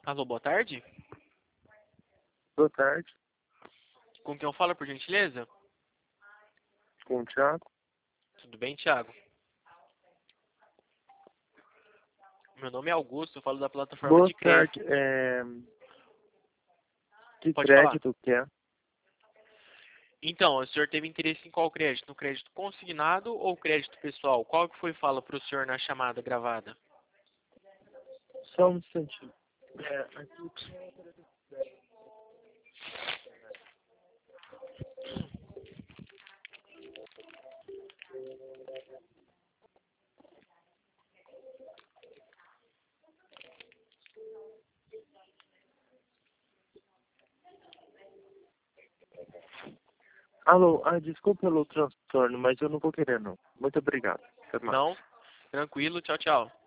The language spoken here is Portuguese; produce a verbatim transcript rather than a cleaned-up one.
Alô, boa tarde. Boa tarde, Com quem eu falo, por gentileza? com o Thiago. Tudo bem, Thiago? Meu nome é Augusto, eu falo da plataforma Boa de crédito. tarde, é... que Pode falar. crédito que é? Então, o senhor teve interesse em qual crédito? No crédito consignado ou crédito pessoal? Qual que foi fala para o senhor na chamada gravada? Só um instantinho. É, aqui... Alô, ah, desculpa pelo transtorno, mas eu não vou querer não. Muito obrigado. Até mais. Não? Tranquilo, tchau, tchau.